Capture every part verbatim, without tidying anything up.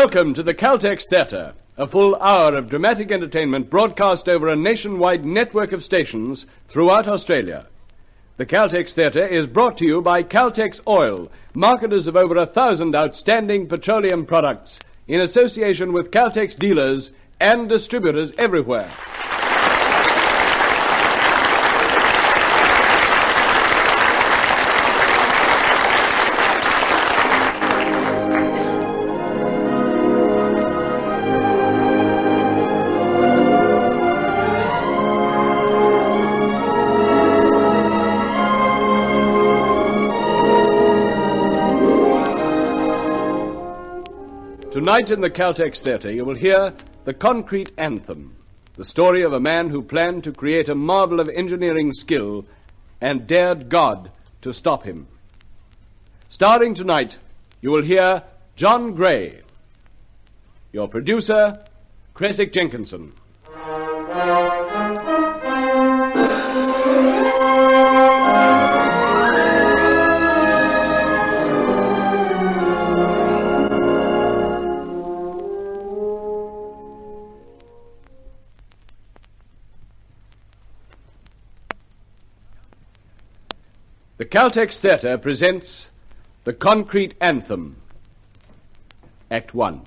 Welcome to the Caltex Theatre, a full hour of dramatic entertainment broadcast over a nationwide network of stations throughout Australia. The Caltex Theatre is brought to you by Caltex Oil, marketers of over a thousand outstanding petroleum products, in association with Caltex dealers and distributors everywhere. Tonight in the Caltex Theatre you will hear The Concrete Anthem, the story of a man who planned to create a marvel of engineering skill and dared God to stop him. Starring tonight, you will hear John Gray. Your producer, Creswick Jenkinson. The Caltex Theatre presents The Concrete Anthem, Act One.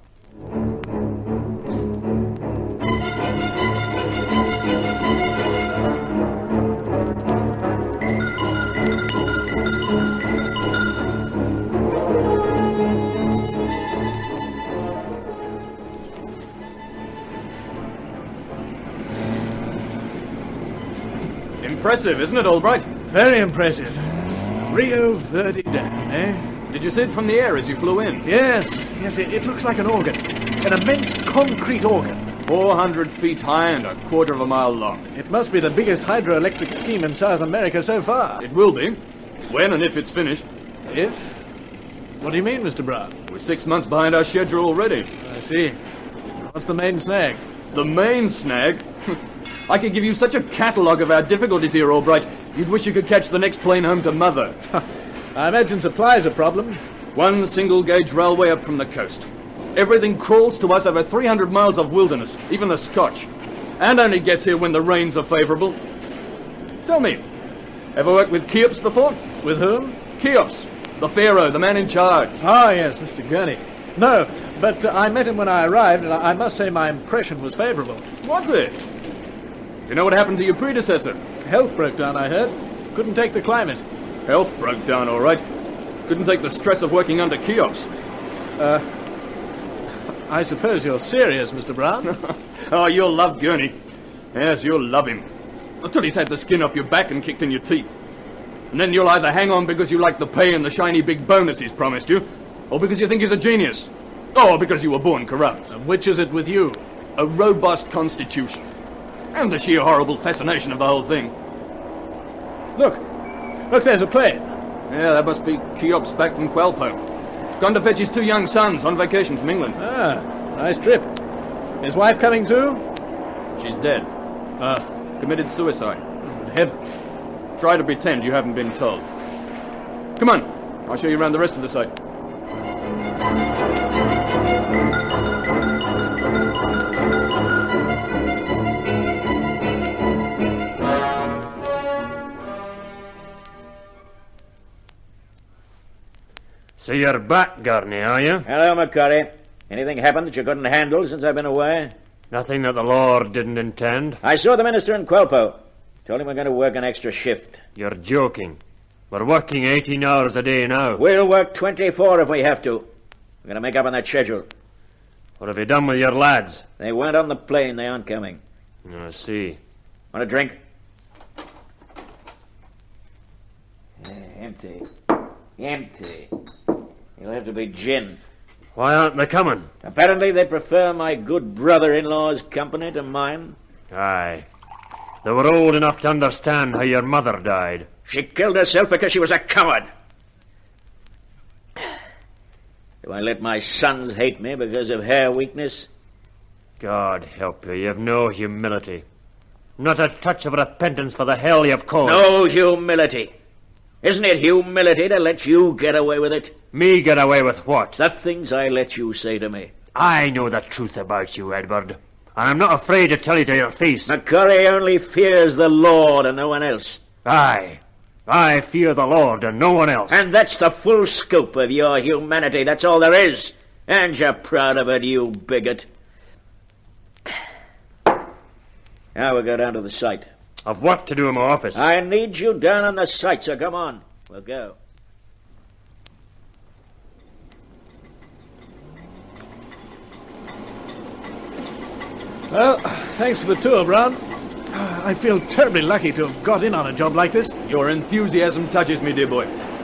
Impressive, isn't it, Albright? Very impressive. Rio Verde Dam, eh? Did you see it from the air as you flew in? Yes, yes, it, it looks like an organ. An immense concrete organ. four hundred feet high and a quarter of a mile long. It must be the biggest hydroelectric scheme in South America so far. It will be. When and if it's finished. If? What do you mean, Mister Brown? We're six months behind our schedule already. I see. What's the main snag? The main snag? I could give you such a catalogue of our difficulties here, Albright, you'd wish you could catch the next plane home to Mother. I imagine supply's a problem. One single-gauge railway up from the coast. Everything crawls to us over three hundred miles of wilderness, even the Scotch, and only gets here when the rains are favourable. Tell me, ever worked with Cheops before? With whom? Cheops, the pharaoh, the man in charge. Ah, yes, Mister Gurney. No, but uh, I met him when I arrived, and I, I must say my impression was favourable. Was it? Do you know what happened to your predecessor? Health broke down, I heard. Couldn't take the climate. Health broke down, all right. Couldn't take the stress of working under Cheops. Uh, I suppose you're serious, Mister Brown? Oh, you'll love Gurney. Yes, you'll love him. Until he's had the skin off your back and kicked in your teeth. And then you'll either hang on because you like the pay and the shiny big bonus he's promised you, or because you think he's a genius, or because you were born corrupt. And which is it with you? A robust constitution. And the sheer horrible fascination of the whole thing. Look. Look, there's a plane. Yeah, that must be Cheops back from Quelpo. Gone to fetch his two young sons on vacation from England. Ah, nice trip. His wife coming too? She's dead. Ah. Committed suicide. Good heavens. Try to pretend you haven't been told. Come on, I'll show you around the rest of the site. So you're back, Gurney, are you? Hello, McCurry. Anything happened that you couldn't handle since I've been away? Nothing that the Lord didn't intend. I saw the minister in Quelpo. Told him we're going to work an extra shift. You're joking. We're working eighteen hours a day now. We'll work twenty-four if we have to. We're going to make up on that schedule. What have you done with your lads? They weren't on the plane. They aren't coming. I see. Want a drink? Uh, empty. Empty. You'll have to be gin. Why aren't they coming? Apparently they prefer my good brother-in-law's company to mine. Aye. They were old enough to understand how your mother died. She killed herself because she was a coward. Do I let my sons hate me because of hair weakness? God help you, you've no humility. Not a touch of repentance for the hell you've caused. No humility. Isn't it humility to let you get away with it? Me get away with what? The things I let you say to me. I know the truth about you, Edward, and I'm not afraid to tell you to your face. McCurry only fears the Lord and no one else. Aye, I fear the Lord and no one else. And that's the full scope of your humanity, that's all there is. And you're proud of it, you bigot. Now we'll go down to the site. I've work to do in my office. I need you down on the site, so come on. We'll go. Well, thanks for the tour, Brown. I feel terribly lucky to have got in on a job like this. Your enthusiasm touches me, dear boy.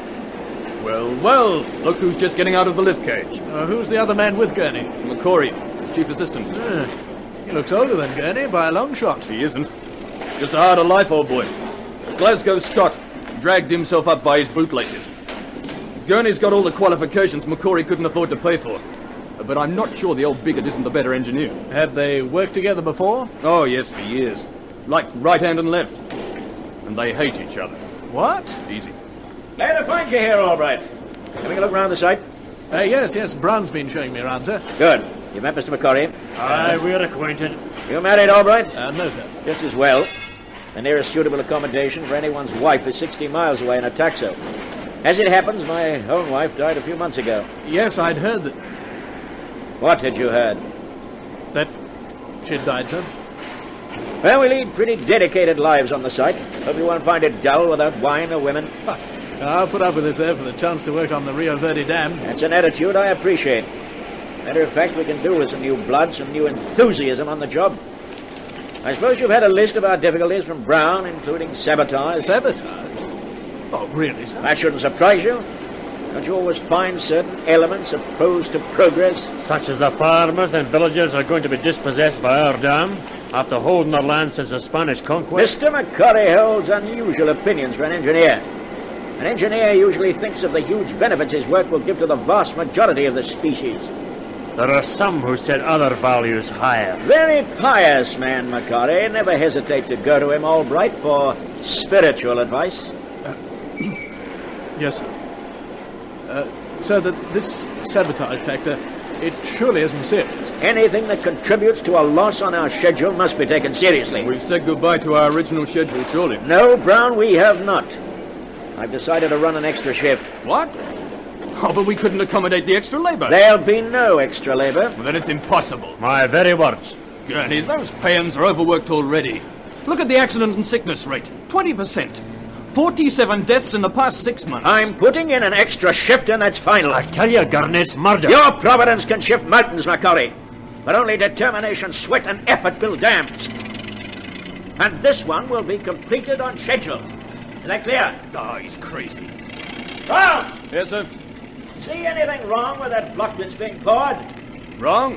Well, well, look who's just getting out of the lift cage. Uh, who's the other man with Gurney? McCory, his chief assistant. Uh, he looks older than Gurney by a long shot. He isn't. Just a harder life, old boy. Glasgow Scott dragged himself up by his bootlaces. Gurney's got all the qualifications McCory couldn't afford to pay for. But I'm not sure the old bigot isn't the better engineer. Have they worked together before? Oh, yes, for years. Like right hand and left. And they hate each other. What? Easy. Glad to find you here, Albright. Having a look round the site? Uh, yes, yes, Brown's been showing me around, sir. Good. You met Mister McCurry? Aye, we're acquainted. You married, Albright? Uh, no, sir. Just as well. The nearest suitable accommodation for anyone's wife is sixty miles away in a taxo. As it happens, my own wife died a few months ago. Yes, I'd heard that... What had you heard? That she'd died, sir. Well, we lead pretty dedicated lives on the site. Hope you won't find it dull without wine or women. I'll put up with it, sir, for the chance to work on the Rio Verde Dam. That's an attitude I appreciate. Matter of fact, we can do with some new blood, some new enthusiasm on the job. I suppose you've had a list of our difficulties from Brown, including sabotage. Sabotage? Oh, really, sir? That shouldn't surprise you. Don't you always find certain elements opposed to progress? Such as the farmers and villagers are going to be dispossessed by our dam after holding their land since the Spanish conquest. Mister McCurry holds unusual opinions for an engineer. An engineer usually thinks of the huge benefits his work will give to the vast majority of the species. There are some who set other values higher. Very pious man, McCurry. Never hesitate to go to him, Albright, for spiritual advice. Uh, yes, sir. Uh, so that this sabotage factor, it surely isn't serious. Anything that contributes to a loss on our schedule must be taken seriously. We've said goodbye to our original schedule, surely. No, Brown, we have not. I've decided to run an extra shift. What? Oh, but we couldn't accommodate the extra labor. There'll be no extra labor. Well, then it's impossible. My very words. Gurney, those payans are overworked already. Look at the accident and sickness rate. twenty percent. forty-seven deaths in the past six months. I'm putting in an extra shift and that's final. I tell you, Gurney, it's murder. Your providence can shift mountains, McCurry. But only determination, sweat and effort build dams. And this one will be completed on schedule. Is that clear? Oh, he's crazy. Brown! Yes, sir. See anything wrong with that block that's being poured? Wrong?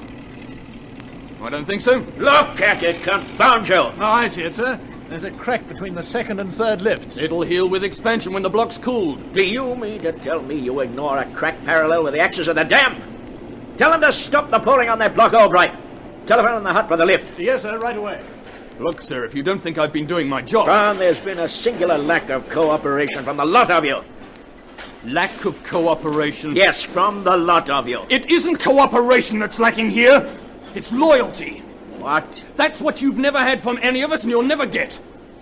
I don't think so. Look at it, confound you! Oh, I see it, sir. There's a crack between the second and third lifts. It'll heal with expansion when the block's cooled. Do you mean to tell me you ignore a crack parallel with the axis of the dam? Tell them to stop the pouring on that block, Albright. Telephone in the hut for the lift. Yes, sir, right away. Look, sir, if you don't think I've been doing my job... Brown, there's been a singular lack of cooperation from the lot of you. Lack of cooperation? Yes, from the lot of you. It isn't cooperation that's lacking here. It's loyalty. What? That's what you've never had from any of us and you'll never get.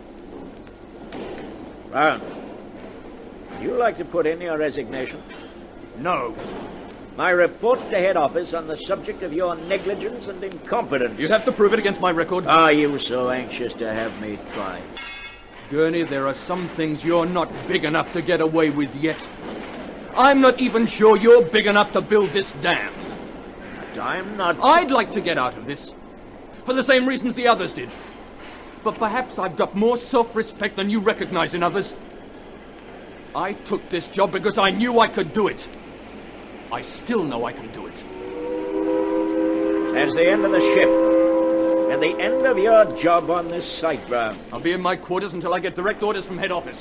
Brown, would you like to put in your resignation? No. My report to head office on the subject of your negligence and incompetence. You have to prove it against my record. Are you so anxious to have me try? Gurney, there are some things you're not big enough to get away with yet. I'm not even sure you're big enough to build this dam. But I'm not... I'd like to get out of this. For the same reasons the others did. But perhaps I've got more self-respect than you recognize in others. I took this job because I knew I could do it. I still know I can do it. That's the end of the shift. And the end of your job on this site, Brown. I'll be in my quarters until I get direct orders from head office.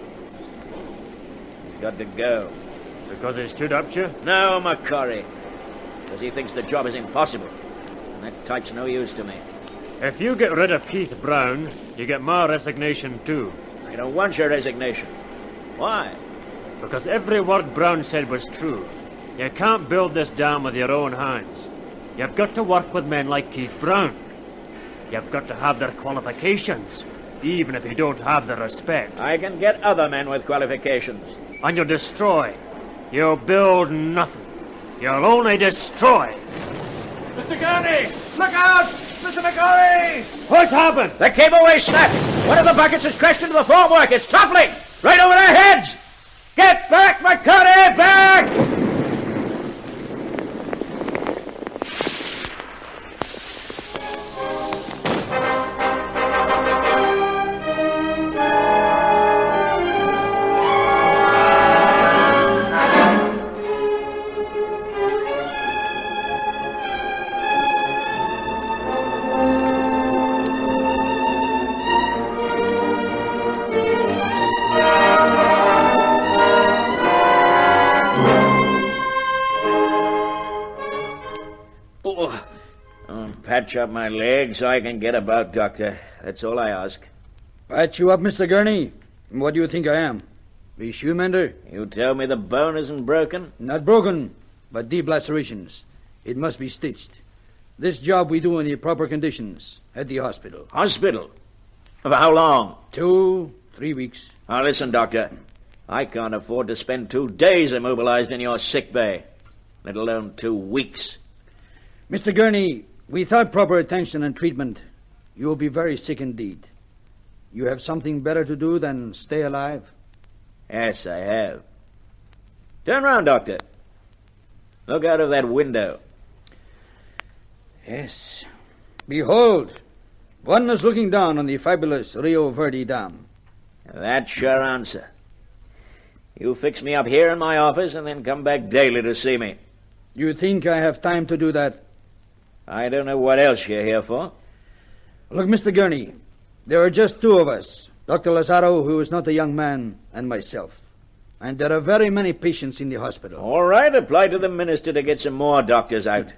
Got to go. Because he stood up to you? No, McCurry. Because he thinks the job is impossible. And that type's no use to me. If you get rid of Keith Brown, you get my resignation too. I don't want your resignation. Why? Because every word Brown said was true. You can't build this dam with your own hands. You've got to work with men like Keith Brown. You've got to have their qualifications, even if you don't have their respect. I can get other men with qualifications. And you destroy. You build nothing. You'll only destroy. Mister Gurney! Look out! Mister McCoy! What's happened? The cableway snapped. One of the buckets has crashed into the formwork. It's toppling right over their heads. Get back, McCurdy! Back! Patch up my leg so I can get about, Doctor. That's all I ask. Patch you up, Mister Gurney? What do you think I am? The shoe mender? You tell me the bone isn't broken? Not broken, but deep lacerations. It must be stitched. This job we do in the proper conditions at the hospital. Hospital? For how long? Two, three weeks. Now listen, Doctor. I can't afford to spend two days immobilized in your sick bay, let alone two weeks. Mister Gurney, without proper attention and treatment, you will be very sick indeed. You have something better to do than stay alive? Yes, I have. Turn round, Doctor. Look out of that window. Yes. Behold, one is looking down on the fabulous Rio Verde Dam. That's your answer. You fix me up here in my office and then come back daily to see me. You think I have time to do that? I don't know what else you're here for. Look, Mister Gurney, there are just two of us, Doctor Lazaro, who is not a young man, and myself. And there are very many patients in the hospital. All right, apply to the minister to get some more doctors out.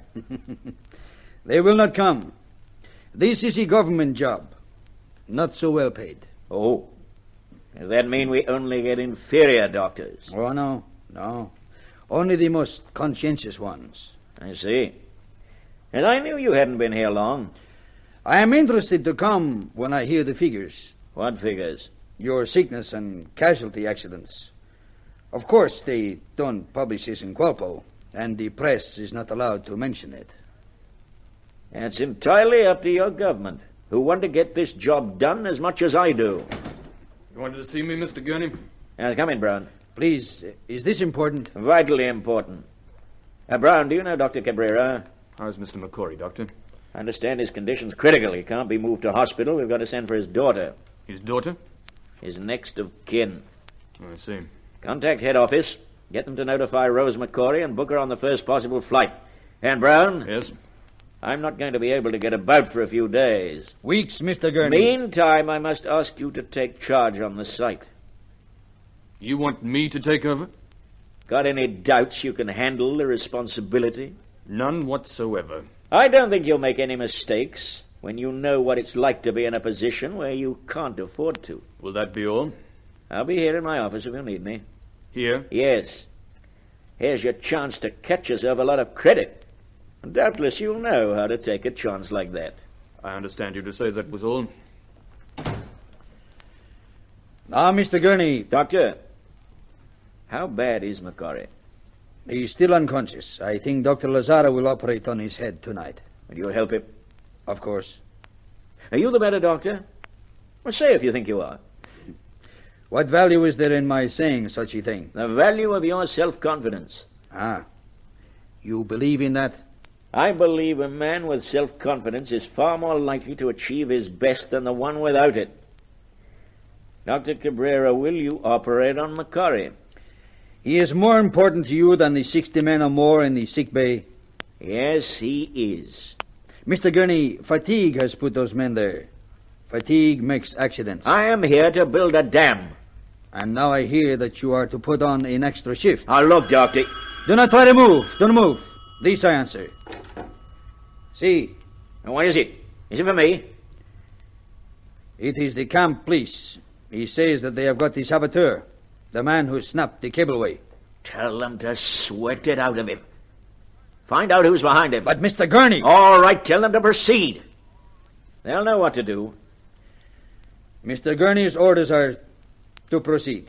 They will not come. This is a government job, not so well paid. Oh, does that mean we only get inferior doctors? Oh, no, no. Only the most conscientious ones. I see. And I knew you hadn't been here long. I am interested to come when I hear the figures. What figures? Your sickness and casualty accidents. Of course, they don't publish this in Qualpo, and the press is not allowed to mention it. That's entirely up to your government, who want to get this job done as much as I do. You wanted to see me, Mister Gurney? Now, come in, Brown. Please, is this important? Vitally important. Uh, Brown, do you know Doctor Cabrera? How's Mister McCory, Doctor? I understand his condition's critical. He can't be moved to hospital. We've got to send for his daughter. His daughter? His next of kin. I see. Contact head office. Get them to notify Rose McCory and book her on the first possible flight. And Brown? Yes? I'm not going to be able to get about for a few days. Weeks, Mister Gurney. Meantime, I must ask you to take charge on the site. You want me to take over? Got any doubts you can handle the responsibility? None whatsoever. I don't think you'll make any mistakes when you know what it's like to be in a position where you can't afford to. Will that be all? I'll be here in my office if you need me. Here? Yes. Here's your chance to catch yourself a lot of credit. And doubtless you'll know how to take a chance like that. I understand you to say that was all. Now, Mister Gurney. Doctor, how bad is McCory? He's still unconscious. I think Doctor Lazaro will operate on his head tonight. Will you help him? Of course. Are you the better doctor? Well, say if you think you are. What value is there in my saying such a thing? The value of your self-confidence. Ah. You believe in that? I believe a man with self-confidence is far more likely to achieve his best than the one without it. Doctor Cabrera, will you operate on McCory? He is more important to you than the sixty men or more in the sick bay? Yes, he is. Mister Gurney, fatigue has put those men there. Fatigue makes accidents. I am here to build a dam. And now I hear that you are to put on an extra shift. Now look, Doctor. Do not try to move. Don't move. This I answer. See. What is it? Is it for me? It is the camp police. He says that they have got the saboteur, the man who snapped the cableway. Tell them to sweat it out of him. Find out who's behind him. But Mister Gurney... All right, tell them to proceed. They'll know what to do. Mister Gurney's orders are to proceed.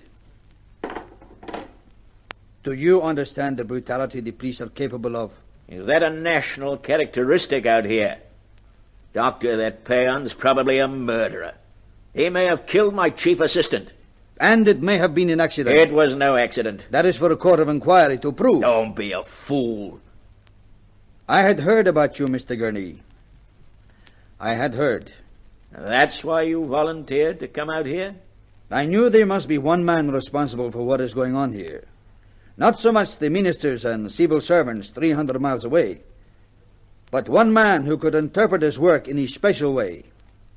Do you understand the brutality the police are capable of? Is that a national characteristic out here? Doctor, that peon's probably a murderer. He may have killed my chief assistant. And it may have been an accident. It was no accident. That is for a court of inquiry to prove. Don't be a fool. I had heard about you, Mister Gurney. I had heard. That's why you volunteered to come out here? I knew there must be one man responsible for what is going on here. Not so much the ministers and civil servants three hundred miles away, but one man who could interpret his work in a special way.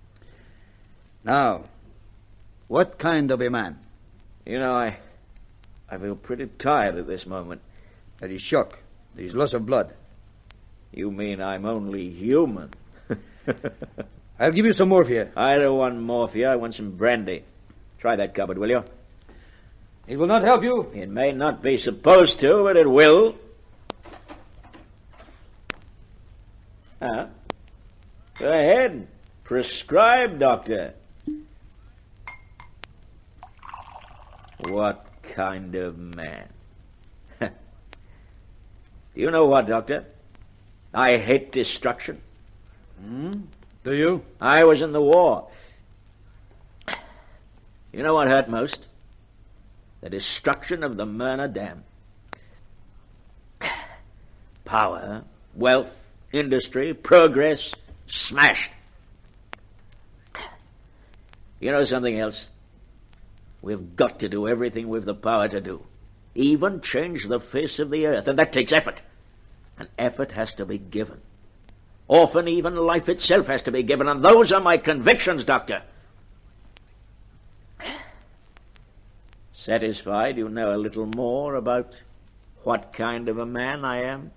Now, what kind of a man? You know, I I feel pretty tired at this moment. That is shock. There is loss of blood. You mean I'm only human? I'll give you some morphia. I don't want morphia. I want some brandy. Try that cupboard, will you? It will not help you. It may not be supposed to, but it will. Ah. Go ahead. Prescribe, doctor. What kind of man? Do you know what, doctor? I hate destruction. Hmm? Do you? I was in the war. You know what hurt most? The destruction of the Myrna Dam. Power, wealth, industry, progress, smashed. You know something else? We've got to do everything we've the power to do. Even change the face of the earth, and that takes effort. And effort has to be given. Often even life itself has to be given, and those are my convictions, Doctor. Satisfied you know a little more about what kind of a man I am?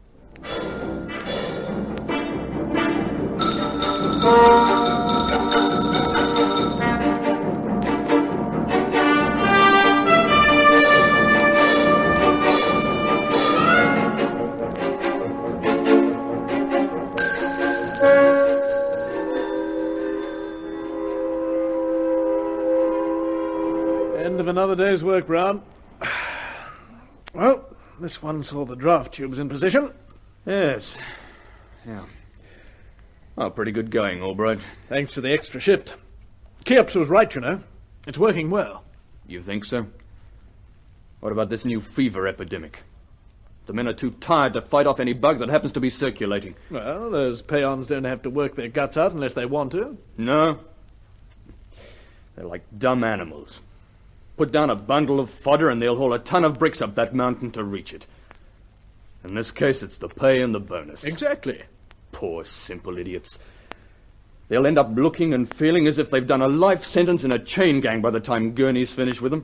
End of another day's work, Brown. Well, this one saw the draft tubes in position. Yes. Yeah. Oh, pretty good going, Albright. Thanks to the extra shift. Keops was right, you know. It's working well. You think so? What about this new fever epidemic? The men are too tired to fight off any bug that happens to be circulating. Well, those peons don't have to work their guts out unless they want to. No. They're like dumb animals. Put down a bundle of fodder and they'll haul a ton of bricks up that mountain to reach it. In this case, it's the pay and the bonus. Exactly. Poor, simple idiots. They'll end up looking and feeling as if they've done a life sentence in a chain gang by the time Gurney's finished with them.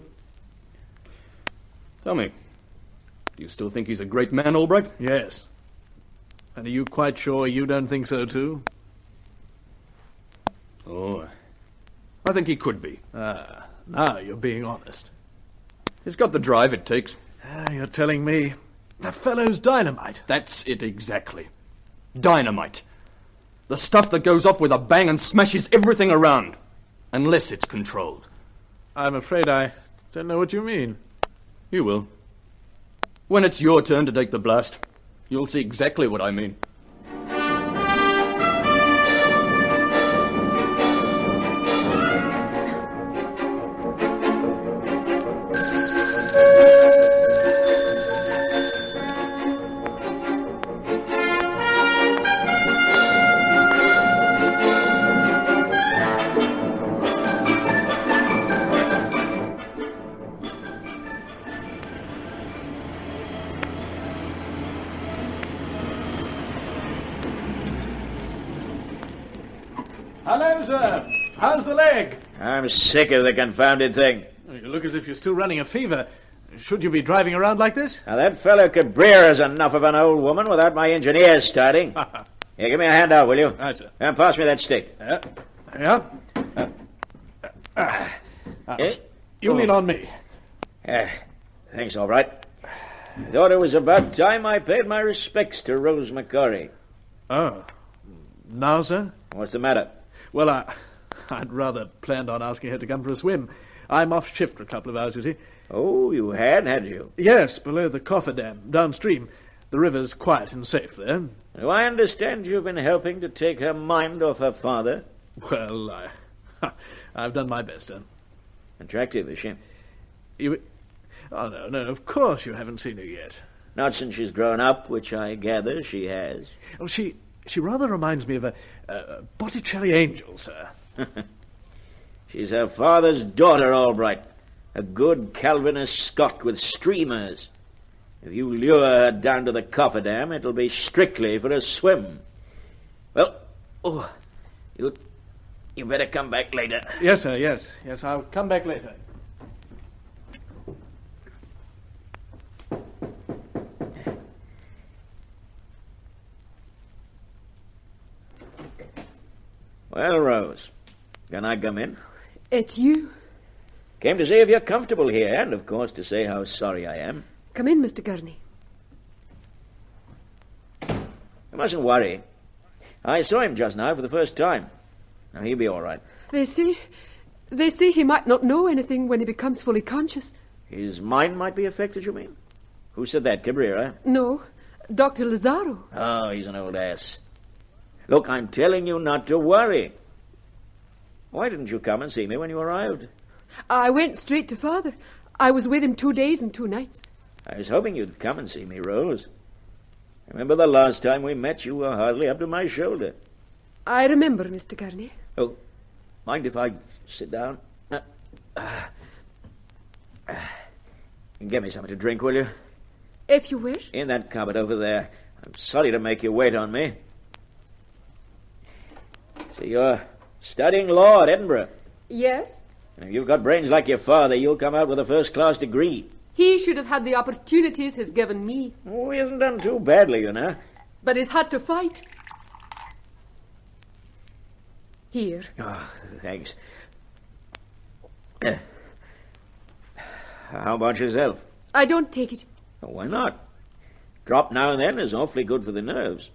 Tell me, do you still think he's a great man, Albright? Yes. And are you quite sure you don't think so, too? Oh, I think he could be. Ah, now you're being honest. He's got the drive it takes. Ah, you're telling me the fellow's dynamite. That's it exactly. Dynamite. The stuff that goes off with a bang and smashes everything around. Unless it's controlled. I'm afraid I don't know what you mean. You will. When it's your turn to take the blast, you'll see exactly what I mean. Hello, sir. How's the leg? I'm sick of the confounded thing. You look as if you're still running a fever. Should you be driving around like this? Now, that fellow Cabrera is enough of an old woman without my engineers starting. Here, give me a hand out, will you? Right, sir. And pass me that stick. Yeah. Yeah. Uh, uh, Eh? you Oh. lean on me. Yeah. Thanks, all right. I thought it was about time I paid my respects to Rose McCurry. Oh. Now, sir? What's the matter? Well, I, I'd rather planned on asking her to come for a swim. I'm off shift for a couple of hours, you see. Oh, you had, had you? Yes, below the Cofferdam, downstream. The river's quiet and safe there. Do I understand you've been helping to take her mind off her father? Well, I, I've done my best, sir. Attractive, is she? You... Oh, no, no, of course you haven't seen her yet. Not since she's grown up, which I gather she has. Oh, she she rather reminds me of a, a Botticelli angel, sir. She's her father's daughter, all right. A good Calvinist Scot with streamers. If you lure her down to the Cofferdam, it'll be strictly for a swim. Well, oh, you, you better come back later. Yes, sir, yes. Yes, I'll come back later. Well, Rose, can I come in? It's you. Came to see if you're comfortable here, and, of course, to say how sorry I am. Come in, Mister Gurney. You mustn't worry. I saw him just now for the first time. Now, he'll be all right. They say... They say he might not know anything when he becomes fully conscious. His mind might be affected, you mean? Who said that, Cabrera? No, Doctor Lazaro. Oh, he's an old ass. Look, I'm telling you not to worry. Why didn't you come and see me when you arrived? I went straight to Father. I was with him two days and two nights. I was hoping you'd come and see me, Rose. Remember the last time we met, you were hardly up to my shoulder. I remember, Mister Gurney. Oh, mind if I sit down? Uh, uh, uh, get me something to drink, will you? If you wish. In that cupboard over there. I'm sorry to make you wait on me. So you're studying law at Edinburgh. Yes. If you've got brains like your father, you'll come out with a first-class degree. He should have had the opportunities he's given me. Oh, he hasn't done too badly, you know. But he's had to fight. Here. Oh, thanks. Uh, how about yourself? I don't take it. Oh, why not? Drop now and then is awfully good for the nerves.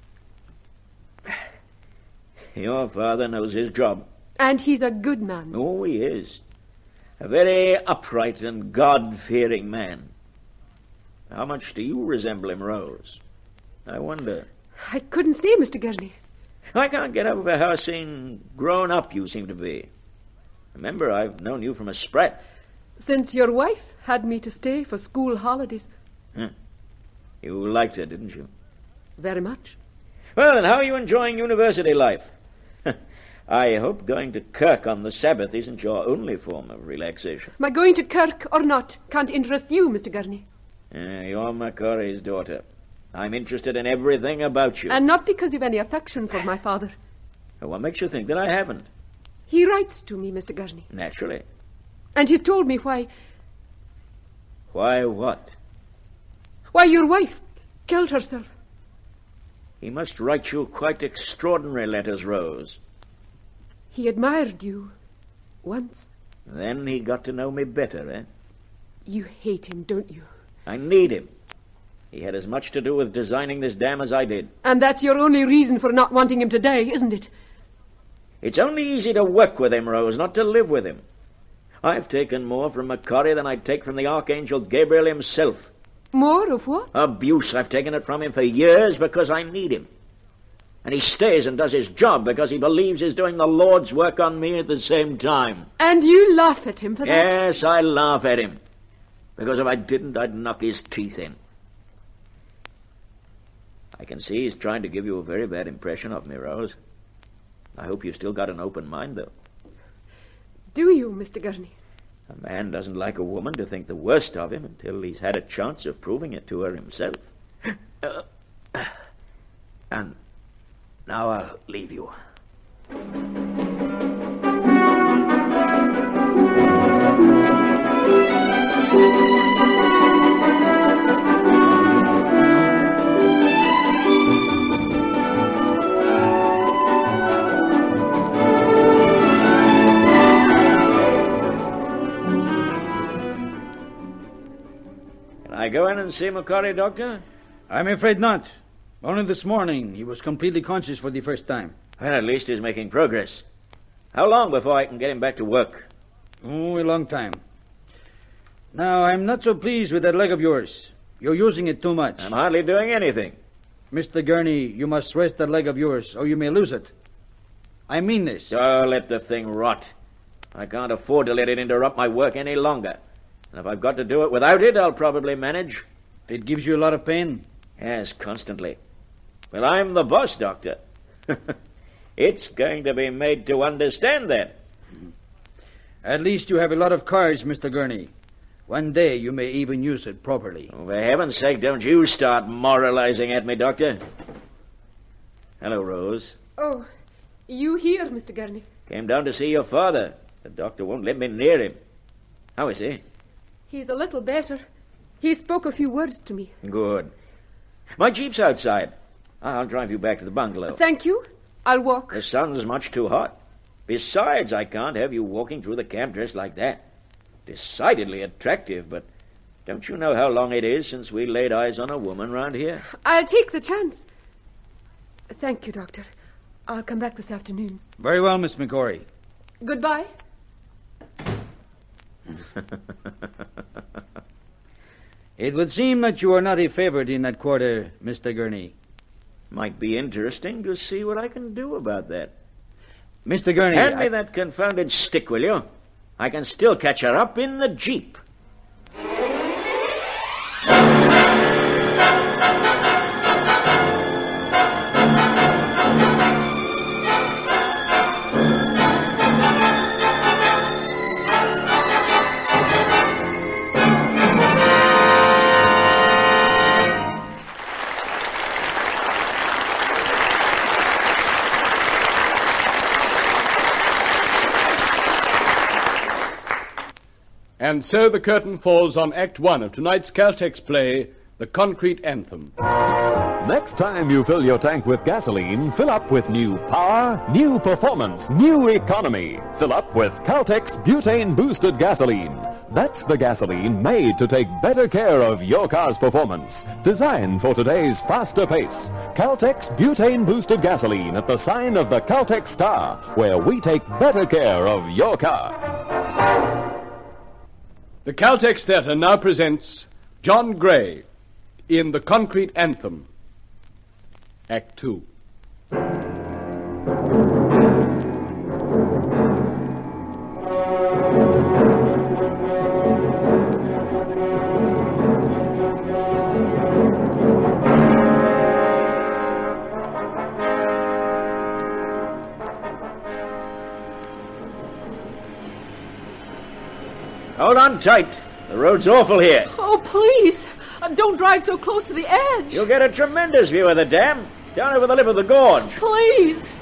Your father knows his job. And he's a good man. Oh, he is. A very upright and God-fearing man. How much do you resemble him, Rose? I wonder. I couldn't say, Mister Gurney. I can't get over how seen grown up you seem to be. Remember, I've known you from a sprat. Since your wife had me to stay for school holidays. Huh. You liked her, didn't you? Very much. Well, and how are you enjoying university life? I hope going to Kirk on the Sabbath isn't your only form of relaxation. My going to Kirk or not can't interest you, Mister Gurney. Uh, you're McCurry's daughter. I'm interested in everything about you. And not because you've any affection for my father. What makes you think that I haven't? He writes to me, Mister Gurney. Naturally. And he's told me why... Why what? Why your wife killed herself. He must write you quite extraordinary letters, Rose. He admired you once. Then he got to know me better, eh? You hate him, don't you? I need him. He had as much to do with designing this dam as I did. And that's your only reason for not wanting him to die, isn't it? It's only easy to work with him, Rose, not to live with him. I've taken more from McCurry than I'd take from the Archangel Gabriel himself. More of what? Abuse. I've taken it from him for years because I need him. And he stays and does his job because he believes he's doing the Lord's work on me at the same time. And you laugh at him for that? Yes, I laugh at him. Because if I didn't, I'd knock his teeth in. I can see he's trying to give you a very bad impression of me, Rose. I hope you've still got an open mind, though. Do you, Mister Gurney? A man doesn't like a woman to think the worst of him until he's had a chance of proving it to her himself. uh, and now I'll leave you. I go in and see McCorry, Doctor? I'm afraid not. Only this morning he was completely conscious for the first time. Well, at least he's making progress. How long before I can get him back to work? Oh, a long time. Now, I'm not so pleased with that leg of yours. You're using it too much. I'm hardly doing anything. Mister Gurney, you must rest that leg of yours, or you may lose it. I mean this. Oh, let the thing rot. I can't afford to let it interrupt my work any longer. And if I've got to do it without it, I'll probably manage. It gives you a lot of pain? Yes, constantly. Well, I'm the boss, Doctor. It's going to be made to understand that. At least you have a lot of courage, Mister Gurney. One day you may even use it properly. Oh, for heaven's sake, don't you start moralizing at me, Doctor. Hello, Rose. Oh, you here, Mister Gurney? Came down to see your father. The doctor won't let me near him. How is he? He's a little better. He spoke a few words to me. Good. My jeep's outside. I'll drive you back to the bungalow. Thank you. I'll walk. The sun's much too hot. Besides, I can't have you walking through the camp dressed like that. Decidedly attractive, but don't you know how long it is since we laid eyes on a woman round here? I'll take the chance. Thank you, Doctor. I'll come back this afternoon. Very well, Miss McCorry. Goodbye. It would seem that you are not a favorite in that quarter, Mister Gurney. Might be interesting to see what I can do about that. Mister Gurney, Hand me I... that confounded stick, will you? I can still catch her up in the jeep. And so the curtain falls on Act One of tonight's Caltex play, The Concrete Anthem. Next time you fill your tank with gasoline, fill up with new power, new performance, new economy. Fill up with Caltex butane-boosted gasoline. That's the gasoline made to take better care of your car's performance. Designed for today's faster pace. Caltex butane-boosted gasoline at the sign of the Caltex Star, where we take better care of your car. The Caltex Theatre now presents John Gray in The Concrete Anthem, Act Two. Hold on tight. The road's awful here. Oh, please. Uh, don't drive so close to the edge. You'll get a tremendous view of the dam. Down over the lip of the gorge. Please.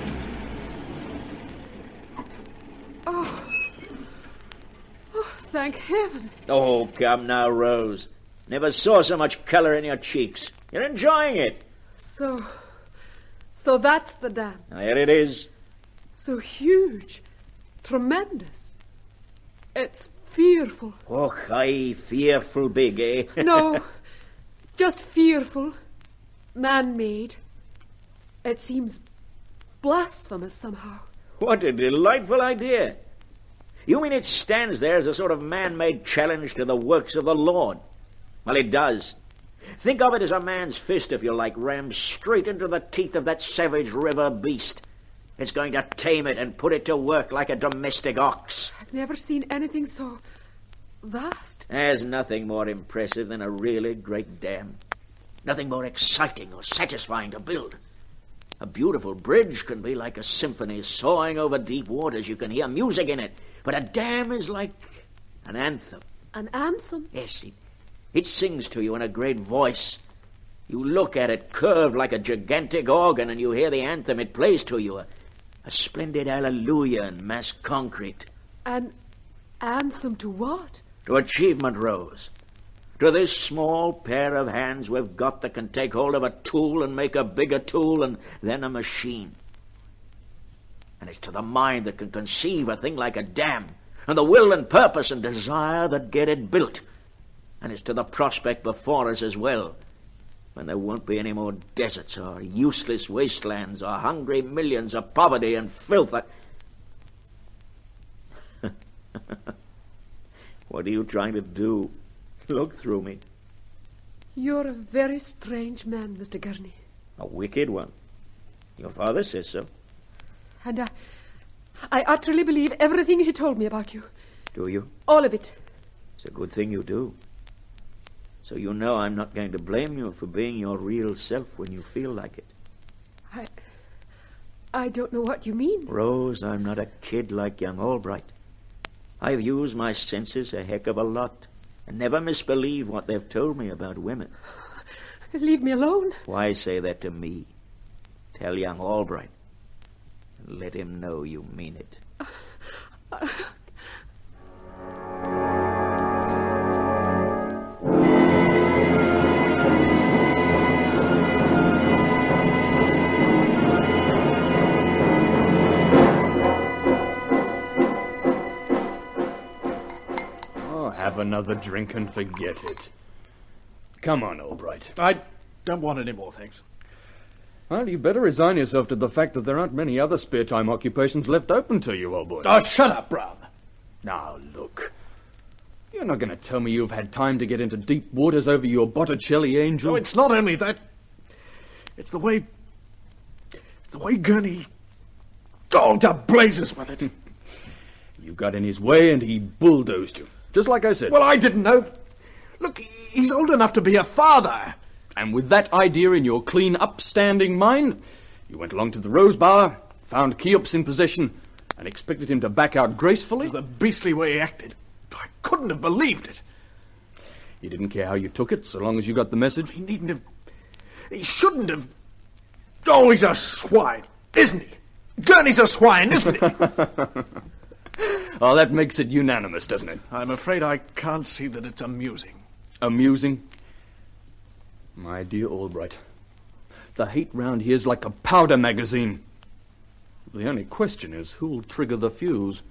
Oh. Oh, thank heaven. Oh, come now, Rose. Never saw so much color in your cheeks. You're enjoying it. So, so that's the dam. Here it is. So huge. Tremendous. It's fearful. Oh, aye, fearful big, eh? No, just fearful. Man-made. It seems blasphemous somehow. What a delightful idea. You mean it stands there as a sort of man-made challenge to the works of the Lord? Well, it does. Think of it as a man's fist, if you like, rammed straight into the teeth of that savage river beast. It's going to tame it and put it to work like a domestic ox. I've never seen anything so vast. There's nothing more impressive than a really great dam. Nothing more exciting or satisfying to build. A beautiful bridge can be like a symphony soaring over deep waters. You can hear music in it. But a dam is like an anthem. An anthem? Yes, it, it sings to you in a great voice. You look at it curved like a gigantic organ and you hear the anthem it plays to you. A, a splendid hallelujah in massed concrete. An anthem to what? To achievement, Rose. To this small pair of hands we've got that can take hold of a tool and make a bigger tool and then a machine. And it's to the mind that can conceive a thing like a dam, and the will and purpose and desire that get it built. And it's to the prospect before us as well, when there won't be any more deserts or useless wastelands or hungry millions of poverty and filth. That... What are you trying to do? Look through me. You're a very strange man, Mister Gurney. A wicked one. Your father says so. And I, I utterly believe everything he told me about you. Do you? All of it. It's a good thing you do. So you know I'm not going to blame you for being your real self when you feel like it. I... I don't know what you mean. Rose, I'm not a kid like young Albright. I've used my senses a heck of a lot and never misbelieve what they've told me about women. Leave me alone. Why say that to me? Tell young Albright and let him know you mean it. Uh, uh... Have another drink and forget it. Come on, Albright. I don't want any more, thanks. Well, you better resign yourself to the fact that there aren't many other spare time occupations left open to you, old boy. Oh, shut up, Brown. Now, look. You're not going to tell me you've had time to get into deep waters over your Botticelli angel? No, it's not only that. It's the way... the way Gurney... Oh, to blazes with it. You got in his way and he bulldozed you. Just like I said. Well, I didn't know. Look, he's old enough to be a father. And with that idea in your clean, upstanding mind, you went along to the Rose Bower, found Cheops in possession, and expected him to back out gracefully? The beastly way he acted. I couldn't have believed it. You didn't care how you took it, so long as you got the message? He needn't have... He shouldn't have... Oh, he's a swine, isn't he? Gurney's a swine, isn't he? Oh, that makes it unanimous, doesn't it? I'm afraid I can't see that it's amusing. Amusing? My dear Albright, the hate round here's like a powder magazine. The only question is who'll trigger the fuse.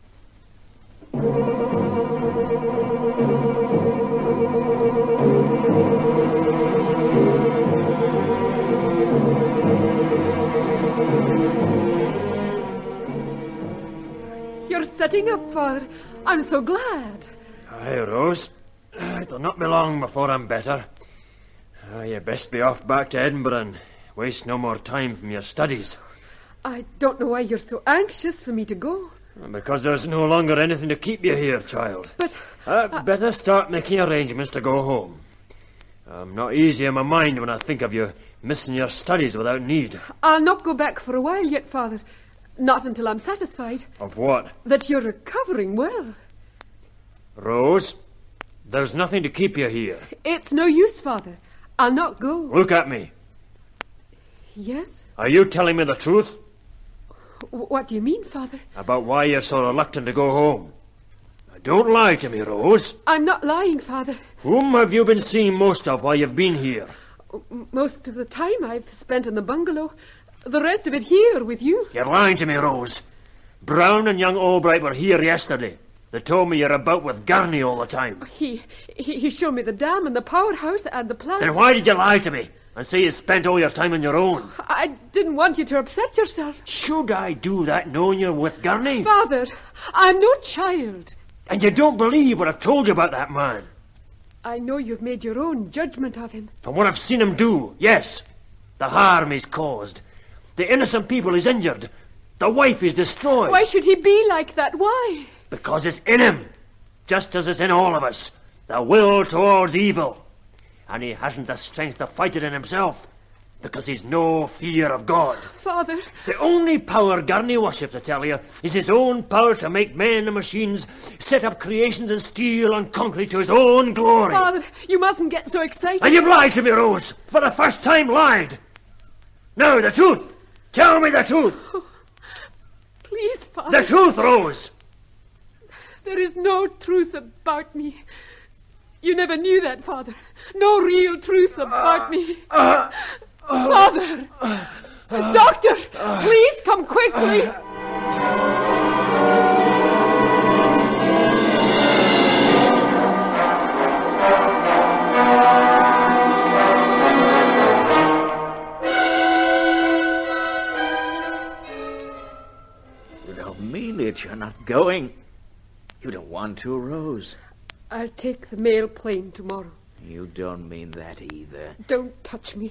You're setting up, Father. I'm so glad. Aye, Rose. It'll not be long before I'm better. Uh, you best be off back to Edinburgh and waste no more time from your studies. I don't know why you're so anxious for me to go. Because there's no longer anything to keep you here, child. But... I'd uh, better start making arrangements to go home. I'm not easy in my mind when I think of you missing your studies without need. I'll not go back for a while yet, Father. Not until I'm satisfied. Of what? That you're recovering well. Rose, there's nothing to keep you here. It's no use, Father. I'll not go. Look at me. Yes? Are you telling me the truth? W- what do you mean, Father? About why you're so reluctant to go home. Now, don't lie to me, Rose. I'm not lying, Father. Whom have you been seeing most of while you've been here? M- most of the time I've spent in the bungalow. The rest of it here with you. You're lying to me, Rose. Brown and young Albright were here yesterday. They told me you're about with Gurney all the time. He, he he showed me the dam and the powerhouse and the plant. Then why did you lie to me and say you spent all your time on your own? I didn't want you to upset yourself. Should I do that knowing you're with Gurney? Father, I'm no child. And you don't believe what I've told you about that man? I know you've made your own judgment of him. From what I've seen him do, yes. The harm he's caused. The innocent people he's injured. The wife he's destroyed. Why should he be like that? Why? Because it's in him. Just as it's in all of us. The will towards evil. And he hasn't the strength to fight it in himself. Because he's no fear of God. Father. The only power Gurney worships, I tell you, is his own power to make men and machines, set up creations in steel and concrete to his own glory. Father, you mustn't get so excited. And you've lied to me, Rose. For the first time, lied. Now, the truth. Tell me the truth. Oh, please, Father. The truth, Rose. There is no truth about me. You never knew that, Father. No real truth about uh, me. Uh, uh, Father! Uh, uh, Doctor! Uh, please come quickly! Uh, going? You don't want to, Rose. I'll take the mail plane tomorrow. You don't mean that either. Don't touch me.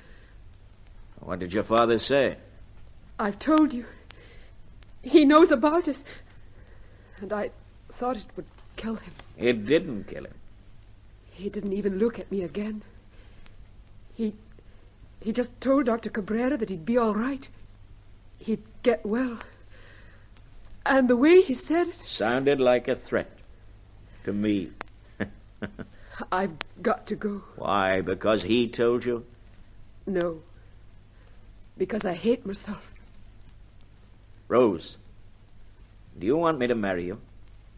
What did your father say? I've told you. He knows about us. And I thought it would kill him. It didn't kill him. He didn't even look at me again. He... He just told Doctor Cabrera that he'd be all right. He'd get well. And the way he said it... Sounded like a threat. To me. I've got to go. Why? Because he told you? No. Because I hate myself. Rose, do you want me to marry you?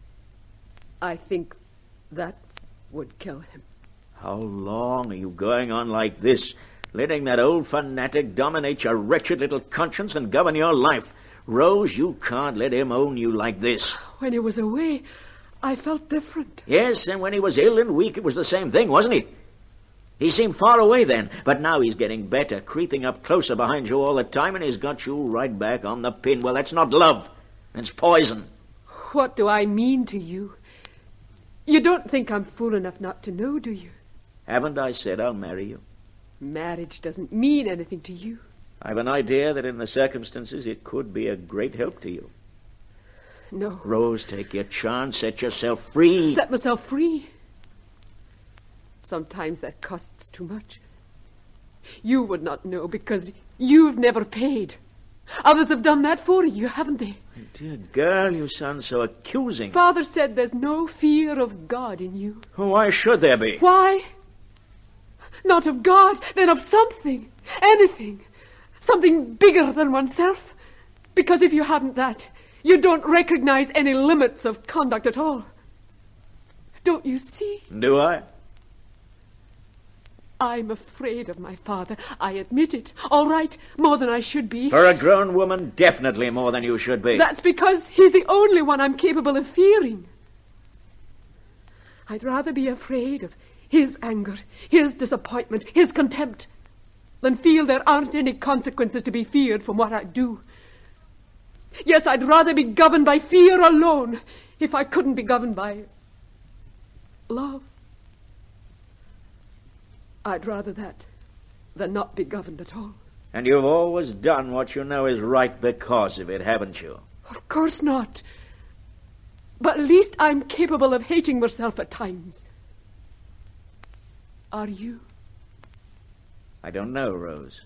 I think that would kill him. How long are you going on like this, letting that old fanatic dominate your wretched little conscience and govern your life? Rose, you can't let him own you like this. When he was away, I felt different. Yes, and when he was ill and weak, it was the same thing, wasn't he? He seemed far away then, but now he's getting better, creeping up closer behind you all the time, and he's got you right back on the pin. Well, that's not love. It's poison. What do I mean to you? You don't think I'm fool enough not to know, do you? Haven't I said I'll marry you? Marriage doesn't mean anything to you. I've an idea that in the circumstances it could be a great help to you. No. Rose, take your chance. Set yourself free. Set myself free? Sometimes that costs too much. You would not know because you've never paid. Others have done that for you, haven't they? Dear girl, you sound so accusing. Father said there's no fear of God in you. Why should there be? Why? Not of God, then of something. Anything. Something bigger than oneself. Because if you haven't that, you don't recognize any limits of conduct at all. Don't you see? Do I? I'm afraid of my father. I admit it. All right, more than I should be. For a grown woman, definitely more than you should be. That's because he's the only one I'm capable of fearing. I'd rather be afraid of his anger, his disappointment, his contempt, than feel there aren't any consequences to be feared from what I do. Yes, I'd rather be governed by fear alone if I couldn't be governed by love. I'd rather that than not be governed at all. And you've always done what you know is right because of it, haven't you? Of course not. But at least I'm capable of hating myself at times. Are you? I don't know, Rose.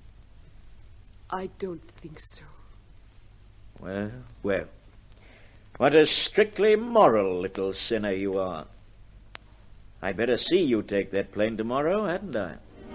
I don't think so. Well, well. What a strictly moral little sinner you are. I'd better see you take that plane tomorrow, hadn't I?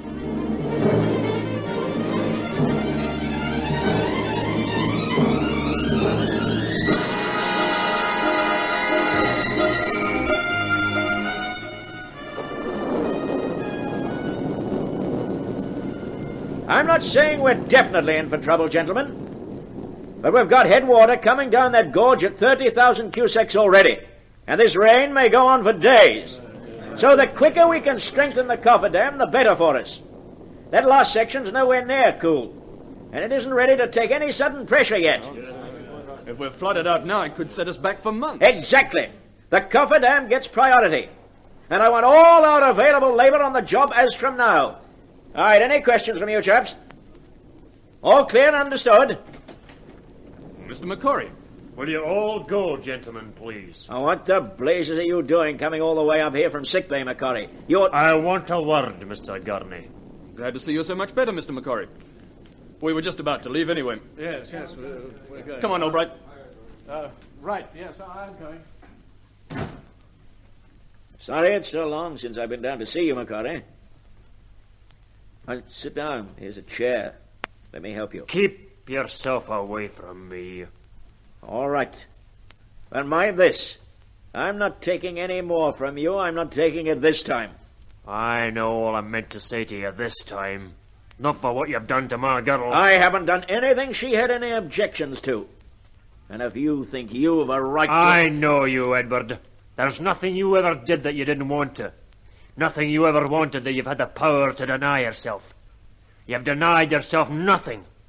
I'm not saying we're definitely in for trouble, gentlemen. But we've got headwater coming down that gorge at thirty thousand cusecs already. And this rain may go on for days. So the quicker we can strengthen the cofferdam, the better for us. That last section's nowhere near cool. And it isn't ready to take any sudden pressure yet. If we're flooded out now, it could set us back for months. Exactly. The cofferdam gets priority. And I want all our available labor on the job as from now. All right, any questions from you chaps? All clear and understood? Mister McCorry. Will you all go, gentlemen, please? Oh, what the blazes are you doing coming all the way up here from sickbay, McCorry? You're... I want a word, Mister Gurney. Glad to see you so much better, Mister McCorry. We were just about to leave anyway. Yes, yes, we're, we're going. Come on, Albright. Uh, right, yes, I'm going. Sorry it's so long since I've been down to see you, McCorry. Uh, sit down. Here's a chair. Let me help you. Keep yourself away from me. All right. And mind this. I'm not taking any more from you. I'm not taking it this time. I know all I meant to say to you this time. Not for what you've done to my girl. I haven't done anything she had any objections to. And if you think you've a right to... I know you, Edward. There's nothing you ever did that you didn't want to. Nothing you ever wanted that you've had the power to deny yourself. You've denied yourself nothing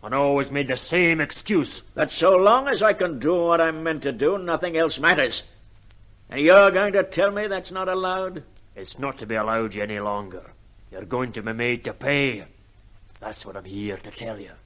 and always made the same excuse. That so long as I can do what I'm meant to do, nothing else matters. And you're going to tell me that's not allowed? It's not to be allowed you any longer. You're going to be made to pay. That's what I'm here to tell you.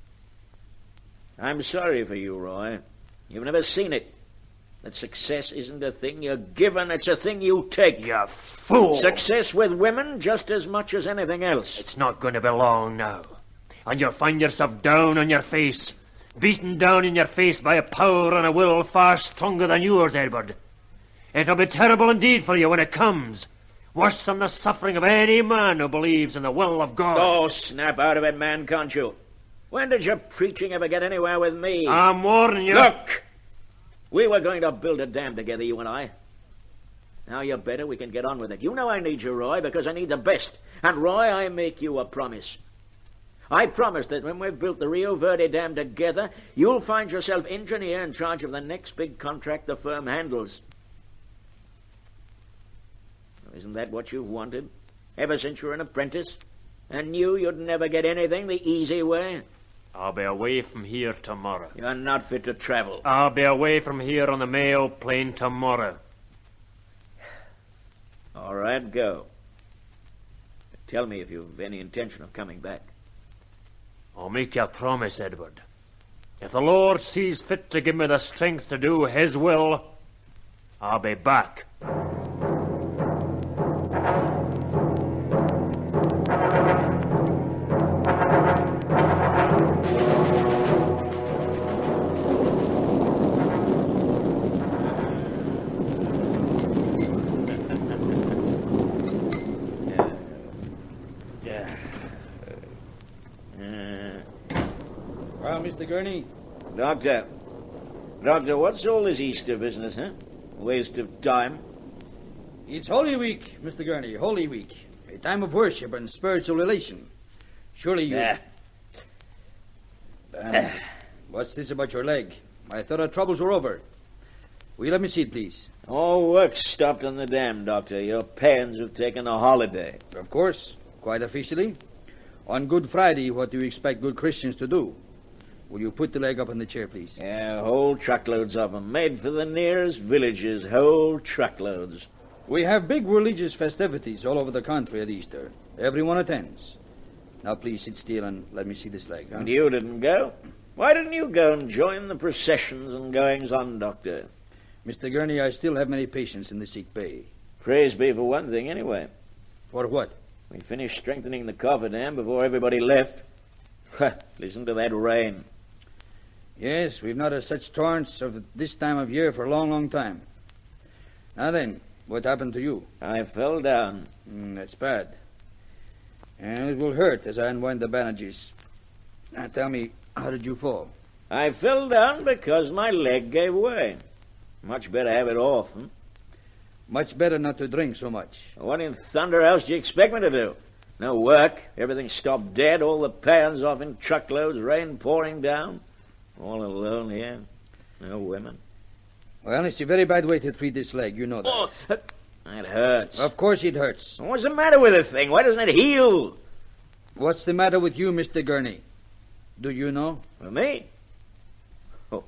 I'm sorry for you, Roy. You've never seen it. That success isn't a thing you're given, it's a thing you take. You fool! Success with women just as much as anything else. It's not going to be long now. And you'll find yourself down on your face, beaten down in your face by a power and a will far stronger than yours, Edward. It'll be terrible indeed for you when it comes. Worse than the suffering of any man who believes in the will of God. Oh, snap out of it, man, can't you? When did your preaching ever get anywhere with me? I'm warning you. Look! We were going to build a dam together, you and I. Now you're better, we can get on with it. You know I need you, Roy, because I need the best. And, Roy, I make you a promise. I promise that when we've built the Rio Verde Dam together, you'll find yourself engineer in charge of the next big contract the firm handles. Isn't that what you've wanted? Ever since you were an apprentice? And knew you'd never get anything the easy way? I'll be away from here tomorrow. You're not fit to travel. I'll be away from here on the mail plane tomorrow. All right, go. But tell me if you've any intention of coming back. I'll make you a promise, Edward. If the Lord sees fit to give me the strength to do His will, I'll be back. Well, Mister Gurney? Doctor. Doctor, what's all this Easter business, huh? Waste of time. It's Holy Week, Mister Gurney, Holy Week. A time of worship and spiritual elation. Surely you... Ah. Um, what's this about your leg? I thought our troubles were over. Will you let me see it, please? All work stopped on the dam, Doctor. Your parents have taken a holiday. Of course, quite officially. On Good Friday, what do you expect good Christians to do? Will you put the leg up on the chair, please? Yeah, whole truckloads of them. Made for the nearest villages. Whole truckloads. We have big religious festivities all over the country at Easter. Everyone attends. Now, please sit still and let me see this leg. Huh? And you didn't go? Why didn't you go and join the processions and goings-on, Doctor? Mister Gurney, I still have many patients in the sick bay. Praise be for one thing, anyway. For what? We finished strengthening the coffer dam before everybody left. Listen to that rain. Yes, we've not had such torrents of this time of year for a long, long time. Now then, what happened to you? I fell down. Mm, that's bad. And it will hurt as I unwind the bandages. Now tell me, how did you fall? I fell down because my leg gave way. Much better have it off, hmm? Much better not to drink so much. What in thunder else do you expect me to do? No work, everything stopped dead, all the pans off in truckloads, rain pouring down. All alone here, no women. Well, it's a very bad way to treat this leg, you know that. Oh, that hurts. Of course it hurts. What's the matter with the thing? Why doesn't it heal? What's the matter with you, Mister Gurney? Do you know? With me? Oh.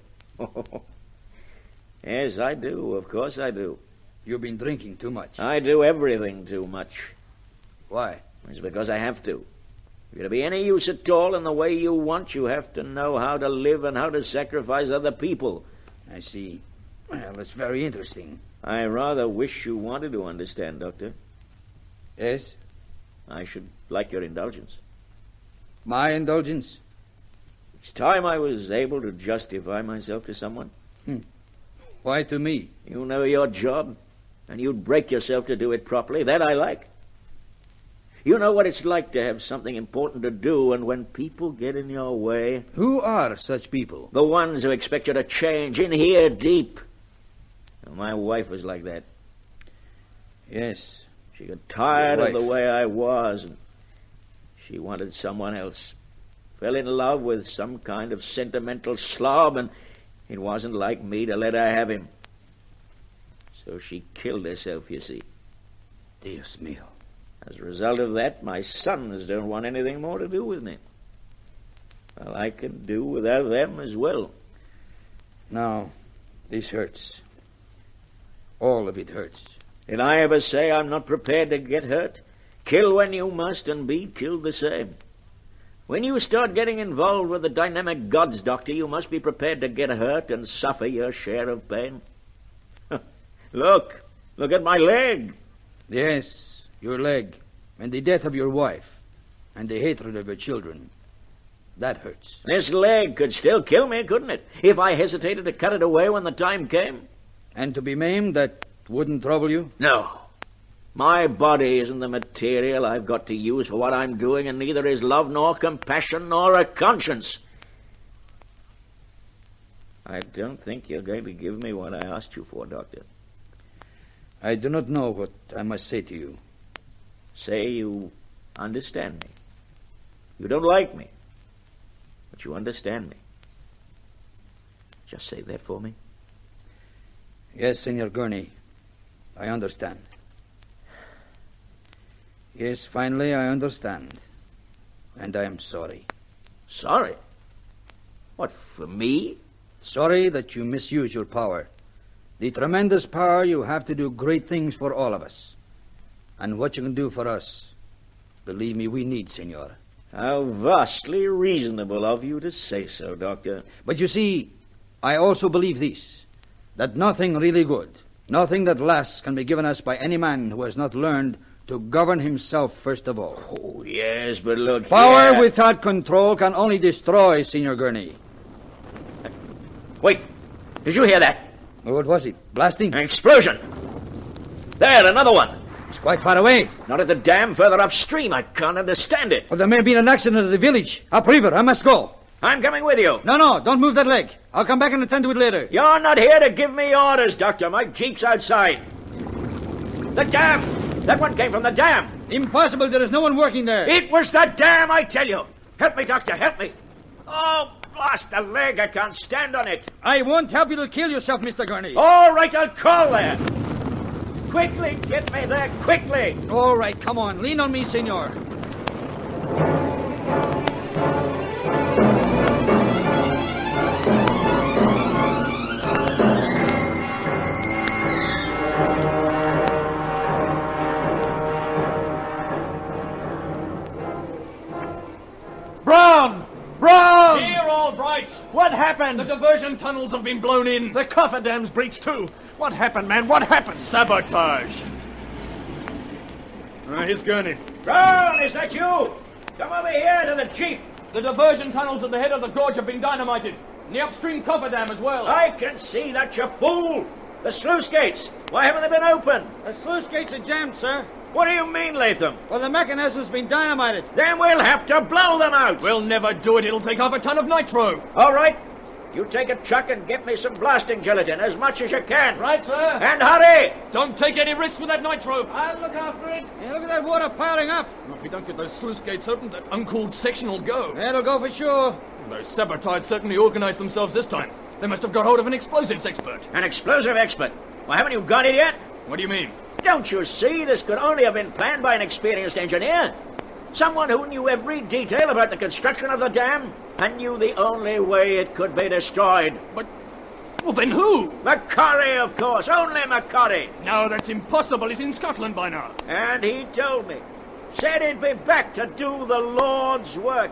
Yes, I do. Of course I do. You've been drinking too much. I do everything too much. Why? It's because I have to. If you're to be any use at all in the way you want, you have to know how to live and how to sacrifice other people. I see. Well, that's very interesting. I rather wish you wanted to understand, Doctor. Yes? I should like your indulgence. My indulgence? It's time I was able to justify myself to someone. Hmm. Why to me? You know your job, and you'd break yourself to do it properly. That I like. You know what it's like to have something important to do, and when people get in your way... Who are such people? The ones who expect you to change, in here deep. Well, my wife was like that. Yes. She got tired of the way I was, and she wanted someone else. Fell in love with some kind of sentimental slob, and it wasn't like me to let her have him. So she killed herself, you see. Dios mío. As a result of that, my sons don't want anything more to do with me. Well, I can do without them as well. Now, this hurts. All of it hurts. Did I ever say I'm not prepared to get hurt? Kill when you must and be killed the same. When you start getting involved with the dynamic gods, Doctor, you must be prepared to get hurt and suffer your share of pain. Look, look at my leg. Yes, your leg, and the death of your wife, and the hatred of your children. That hurts. This leg could still kill me, couldn't it, if I hesitated to cut it away when the time came? And to be maimed, that wouldn't trouble you? No. My body isn't the material I've got to use for what I'm doing, and neither is love nor compassion nor a conscience. I don't think you're going to give me what I asked you for, Doctor. I do not know what I must say to you. Say you understand me. You don't like me, but you understand me. Just say that for me. Yes, Senor Gurney, I understand. Yes, finally I understand. And I am sorry. Sorry? What, for me? Sorry that you misuse your power. The tremendous power you have to do great things for all of us. And what you can do for us, believe me, we need, Senor. How vastly reasonable of you to say so, Doctor. But you see, I also believe this, that nothing really good, nothing that lasts can be given us by any man who has not learned to govern himself first of all. Oh, yes, but look Power here. without control can only destroy, Senor Gurney. Wait, did you hear that? Well, what was it? Blasting? An explosion. There, another one. It's quite far away. Not at the dam, further upstream. I can't understand it. Well, there may have been an accident at the village. Upriver, I must go. I'm coming with you. No, no, don't move that leg. I'll come back and attend to it later. You're not here to give me orders, Doctor. My jeep's outside. The dam. That one came from the dam. Impossible. There is no one working there. It was the dam, I tell you. Help me, Doctor, help me. Oh, blast the leg. I can't stand on it. I won't help you to kill yourself, Mister Gurney. All right, I'll call there. Quickly, get me there, quickly. All right, come on. Lean on me, senor. Brown! Brown! Here, Albright! What happened? The diversion tunnels have been blown in. The cofferdam's breached too. What happened, man? What happened? Sabotage. Uh, here's Gurney. Brown, is that you? Come over here to the jeep. The diversion tunnels at the head of the gorge have been dynamited. And the upstream cofferdam as well. I can see that, you fool. The sluice gates. Why haven't they been opened? The sluice gates are jammed, sir. What do you mean, Latham? Well, the mechanism's been dynamited. Then we'll have to blow them out. We'll never do it. It'll take half a ton of nitro. All right. You take a chuck and get me some blasting gelatin, as much as you can. Right, sir. And hurry. Don't take any risks with that nitro. I'll look after it. Hey, look at that water piling up. Well, if we don't get those sluice gates open, that uncooled section will go. That'll go for sure. Those sabotage certainly organized themselves this time. They must have got hold of an explosives expert. An explosive expert. Well, haven't you got it yet? What do you mean? Don't you see? This could only have been planned by an experienced engineer. Someone who knew every detail about the construction of the dam and knew the only way it could be destroyed. But, well, then who? Macquarie, of course. Only Macquarie. No, that's impossible. He's in Scotland by now. And he told me. Said he'd be back to do the Lord's work.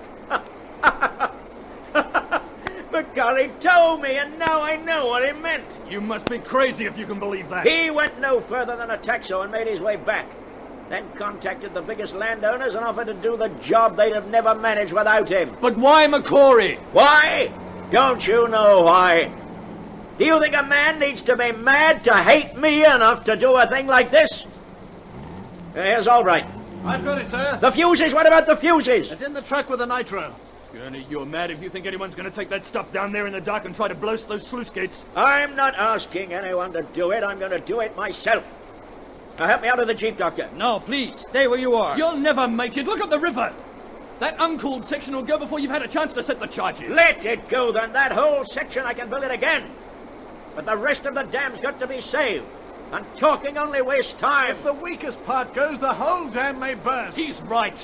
Macquarie told me, and now I know what he meant. You must be crazy if you can believe that. He went no further than a Taxo and made his way back. Then contacted the biggest landowners and offered to do the job they'd have never managed without him. But why Macquarie? Why? Don't you know why? Do you think a man needs to be mad to hate me enough to do a thing like this? Here's all right. I've got it, sir. The fuses? What about the fuses? It's in the truck with the nitro. Gurney, you're mad if you think anyone's going to take that stuff down there in the dark and try to blow those sluice gates. I'm not asking anyone to do it. I'm going to do it myself. Now help me out of the jeep, Doctor. No, please, stay where you are. You'll never make it. Look at the river. That uncooled section will go before you've had a chance to set the charges. Let it go, then. That whole section, I can build it again. But the rest of the dam's got to be saved. And talking only wastes time. If the weakest part goes, the whole dam may burst. He's right.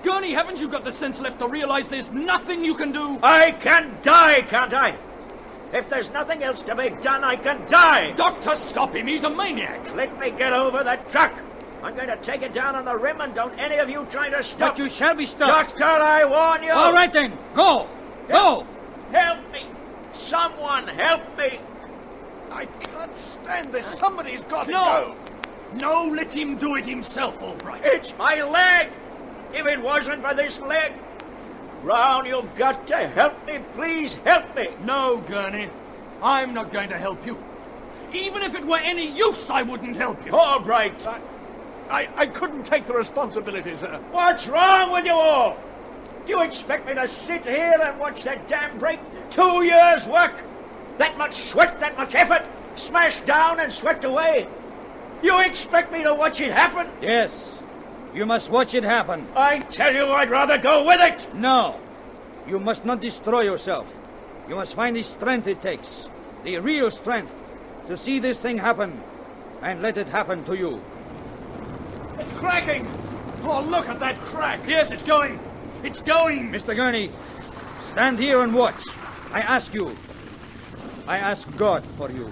Gurney, haven't you got the sense left to realize there's nothing you can do? I can die, can't I? If there's nothing else to be done, I can die. Doctor, stop him. He's a maniac. Let me get over that truck. I'm going to take it down on the rim, and don't any of you try to stop. But you shall be stopped. Doctor, I warn you. All right, then. Go. Go. Help me. Someone help me. I can't stand this. Somebody's got to No. go. No, let him do it himself, Albright. It's my leg. If it wasn't for this leg. Brown, you've got to help me. Please help me. No, Gurney. I'm not going to help you. Even if it were any use, I wouldn't help you. All right. I, I, I couldn't take the responsibility, sir. What's wrong with you all? Do you expect me to sit here and watch that dam break? Two years' work? That much sweat, that much effort, smashed down and swept away? You expect me to watch it happen? Yes. You must watch it happen. I tell you, I'd rather go with it. No. You must not destroy yourself. You must find the strength it takes, the real strength, to see this thing happen, and let it happen to you. It's cracking. Oh, look at that crack. Yes, it's going. It's going. Mister Gurney, stand here and watch. I ask you. I ask God for you.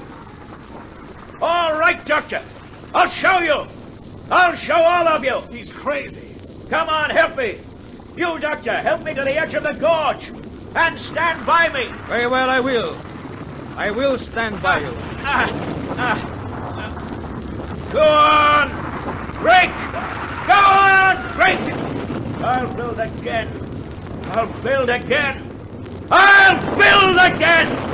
All right, Doctor. I'll show you. I'll show all of you. He's crazy. Come on, help me. You, Doctor, help me to the edge of the gorge. And stand by me. Very well, I will. I will stand by you. Ah, ah, ah. Go on. Break. Go on, break. I'll build again. I'll build again. I'll build again.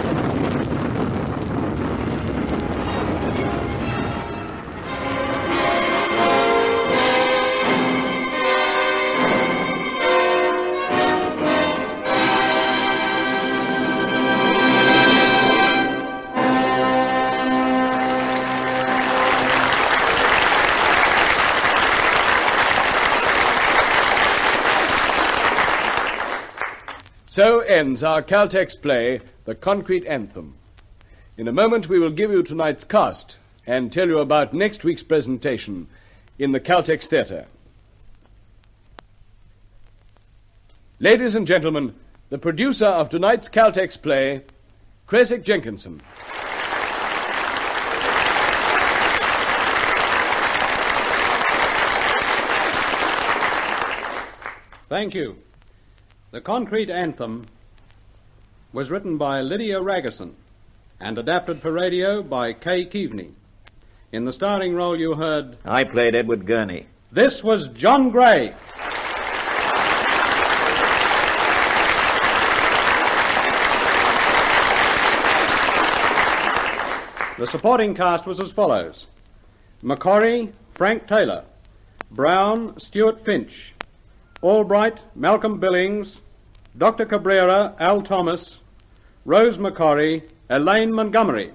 So ends our Caltex play, The Concrete Anthem. In a moment we will give you tonight's cast and tell you about next week's presentation in the Caltex Theatre. Ladies and gentlemen, the producer of tonight's Caltex play, Creswick Jenkinson. Thank you. The Concrete Anthem was written by Lydia Raguson and adapted for radio by Kay Keaveney. In the starring role you heard... I played Edward Gurney. This was John Gray. The supporting cast was as follows. McCorry, Frank Taylor. Brown, Stuart Finch. Albright, Malcolm Billings. Doctor Cabrera, Al Thomas. Rose McCorry, Elaine Montgomery.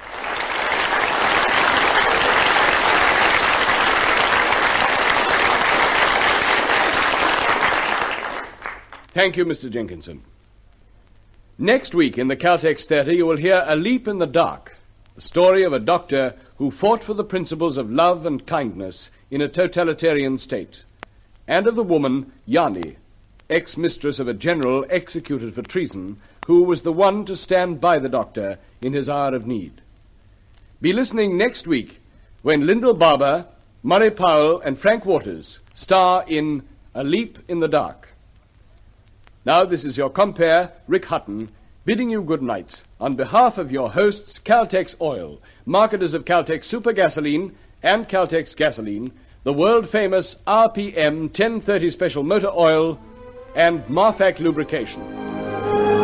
Thank you, Mister Jenkinson. Next week in the Caltex Theatre you will hear A Leap in the Dark, the story of a doctor who fought for the principles of love and kindness in a totalitarian state, and of the woman, Yanni, ex-mistress of a general executed for treason, who was the one to stand by the doctor in his hour of need. Be listening next week when Lyndall Barber, Murray Powell, and Frank Waters star in A Leap in the Dark. Now this is your compere, Rick Hutton, bidding you good night on behalf of your hosts, Caltex Oil, marketers of Caltex Super Gasoline and Caltex Gasoline, the world-famous R P M ten thirty Special Motor Oil, and Marfac Lubrication.